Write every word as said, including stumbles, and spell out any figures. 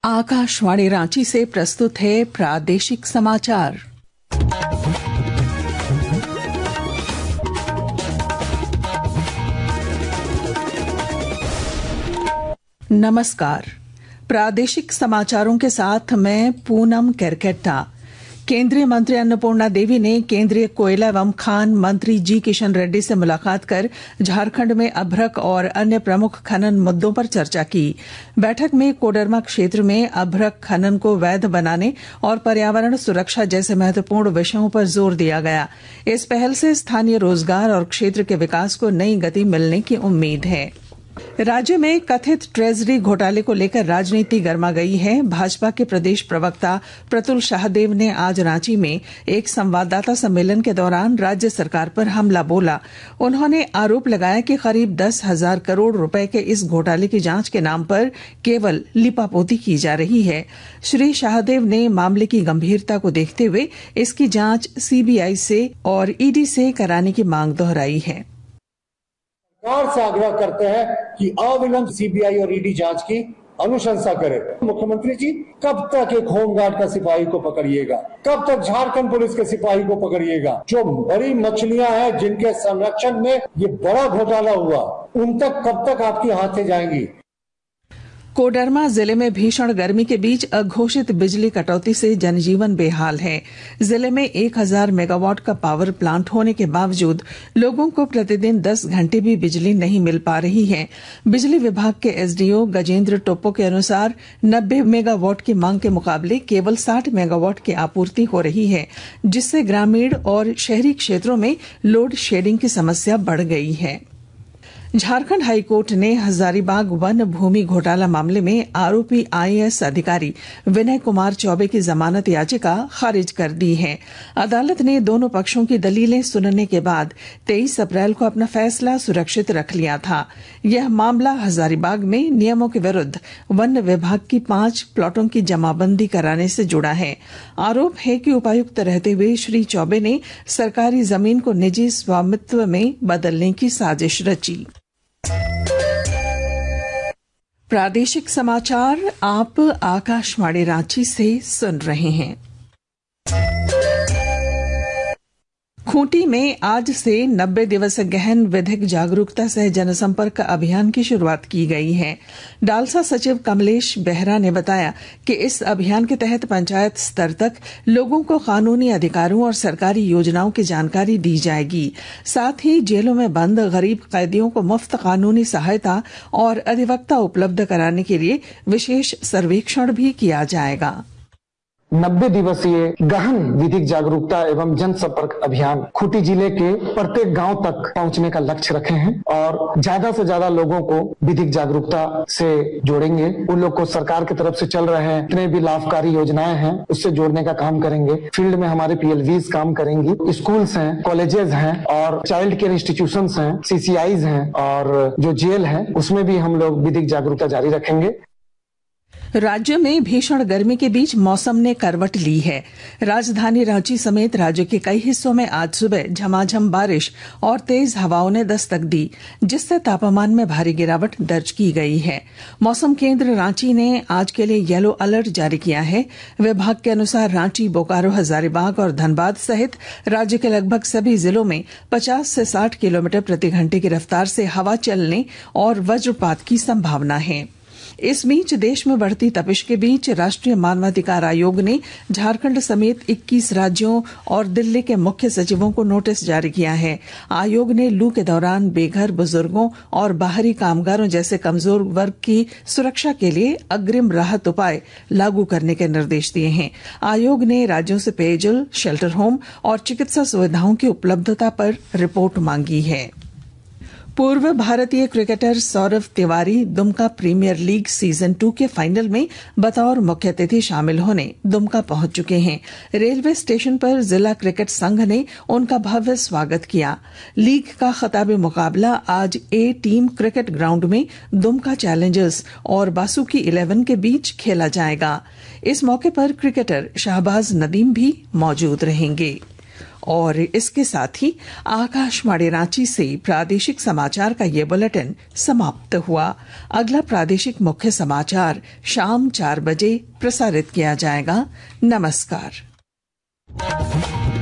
आकाशवाणी रांची से प्रस्तुत है प्रादेशिक समाचार। नमस्कार, प्रादेशिक समाचारों के साथ मैं पूनम केरकेट्टा। केंद्रीय मंत्री अन्नपूर्णा देवी ने केंद्रीय कोयला एवं खान मंत्री जी किशन रेड्डी से मुलाकात कर झारखंड में अभ्रक और अन्य प्रमुख खनन मुद्दों पर चर्चा की। बैठक में कोडरमा क्षेत्र में अभ्रक खनन को वैध बनाने और पर्यावरण सुरक्षा जैसे महत्वपूर्ण विषयों पर जोर दिया गया। इस पहल से स्थानीय रोजगार और क्षेत्र के विकास को नई गति मिलने की उम्मीद है। राज्य में कथित ट्रेजरी घोटाले को लेकर राजनीति गर्मा गई है। भाजपा के प्रदेश प्रवक्ता प्रतुल शाहदेव ने आज रांची में एक संवाददाता सम्मेलन के दौरान राज्य सरकार पर हमला बोला। उन्होंने आरोप लगाया कि करीब दस हजार करोड़ रुपए के इस घोटाले की जांच के नाम पर केवल लिपापोती की जा रही है। श्री शाहदेव ने मामले की गंभीरता को देखते हुए इसकी जांच सीबीआई से और ईडी से कराने की मांग दोहराई है। सरकार से आग्रह करते हैं कि अविलंब सीबीआई और ईडी जांच की अनुशंसा करे। मुख्यमंत्री जी, कब तक एक होमगार्ड का सिपाही को पकड़िएगा? कब तक झारखंड पुलिस के सिपाही को पकड़िएगा? जो बड़ी मछलियां हैं जिनके संरक्षण में ये बड़ा घोटाला हुआ, उन तक कब तक आपकी हाथें जाएंगी? कोडरमा जिले में भीषण गर्मी के बीच अघोषित बिजली कटौती से जनजीवन बेहाल है। जिले में एक हजार मेगावाट का पावर प्लांट होने के बावजूद लोगों को प्रतिदिन दस घंटे भी बिजली नहीं मिल पा रही है। बिजली विभाग के एसडीओ गजेंद्र टोप्पो के अनुसार नब्बे मेगावाट की मांग के मुकाबले केवल साठ मेगावाट की आपूर्ति हो रही है, जिससे ग्रामीण और शहरी क्षेत्रों में लोड शेडिंग की समस्या बढ़ गई है। झारखंड हाईकोर्ट ने हजारीबाग वन भूमि घोटाला मामले में आरोपी आईएएस अधिकारी विनय कुमार चौबे की जमानत याचिका खारिज कर दी है। अदालत ने दोनों पक्षों की दलीलें सुनने के बाद तेईस अप्रैल को अपना फैसला सुरक्षित रख लिया था। यह मामला हजारीबाग में नियमों के विरुद्ध वन विभाग की पांच प्लॉटों की जमाबंदी कराने से जुड़ा है। आरोप है कि उपायुक्त रहते हुए श्री चौबे ने सरकारी जमीन को निजी स्वामित्व में बदलने की साजिश रची। प्रादेशिक समाचार आप आकाशवाणी रांची से सुन रहे हैं। खूंटी में आज से नब्बे दिवसीय गहन विधिक जागरूकता सह जनसंपर्क अभियान की शुरुआत की गई है। डालसा सचिव कमलेश बेहरा ने बताया कि इस अभियान के तहत पंचायत स्तर तक लोगों को कानूनी अधिकारों और सरकारी योजनाओं की जानकारी दी जाएगी। साथ ही जेलों में बंद गरीब कैदियों को मुफ्त कानूनी सहायता और अधिवक्ता उपलब्ध कराने के लिए विशेष सर्वेक्षण भी किया जाएगा। नब्बे दिवसीय गहन विधिक जागरूकता एवं जनसंपर्क अभियान खूंटी जिले के प्रत्येक गांव तक पहुंचने का लक्ष्य रखे हैं और ज्यादा से ज्यादा लोगों को विधिक जागरूकता से जोड़ेंगे। उन लोग को सरकार की तरफ से चल रहे हैं जितने भी लाभकारी योजनाएं हैं उससे जोड़ने का काम करेंगे। फील्ड में हमारे पीएलवीज काम करेंगी, स्कूल्स हैं, कॉलेजेस हैं और चाइल्ड केयर इंस्टीट्यूशंस हैं, सीसीआईज हैं और जो जेल है उसमें भी हम लोग विधिक जागरूकता जारी रखेंगे। राज्य में भीषण गर्मी के बीच मौसम ने करवट ली है। राजधानी रांची समेत राज्य के कई हिस्सों में आज सुबह झमाझम बारिश और तेज हवाओं ने दस्तक दी, जिससे तापमान में भारी गिरावट दर्ज की गई है। मौसम केंद्र रांची ने आज के लिए येलो अलर्ट जारी किया है। विभाग के अनुसार रांची, बोकारो, हजारीबाग और धनबाद सहित राज्य के लगभग सभी जिलों में पचास से साठ किलोमीटर प्रति घंटे की रफ्तार से हवा चलने और वज्रपात की संभावना है। इस बीच देश में बढ़ती तपिश के बीच राष्ट्रीय मानवाधिकार आयोग ने झारखंड समेत इक्कीस राज्यों और दिल्ली के मुख्य सचिवों को नोटिस जारी किया है। आयोग ने लू के दौरान बेघर बुजुर्गों और बाहरी कामगारों जैसे कमजोर वर्ग की सुरक्षा के लिए अग्रिम राहत उपाय लागू करने के निर्देश दिए हैं। आयोग ने राज्यों से पेयजल, शेल्टर होम और चिकित्सा सुविधाओं की उपलब्धता पर रिपोर्ट मांगी है। पूर्व भारतीय cricketer Saurav Tiwari Dumka premier league season two के फाइनल में बतौर मुख्य अतिथि शामिल होने दुमका पहुंच चुके हैं। रेलवे स्टेशन पर जिला क्रिकेट संघ ने उनका भव्य स्वागत किया। लीग का खिताबी मुकाबला आज ए टीम क्रिकेट ग्राउंड में दुमका चैलेंजर्स और बासुकी इलेवन के बीच खेला जाएगा। इस मौके पर क्रिकेटर शाहबाज नदीम भी मौजूद रहेंगे। और इसके साथ ही आकाशवाणी रांची से प्रादेशिक समाचार का ये बुलेटिन समाप्त हुआ। अगला प्रादेशिक मुख्य समाचार शाम चार बजे प्रसारित किया जाएगा। नमस्कार।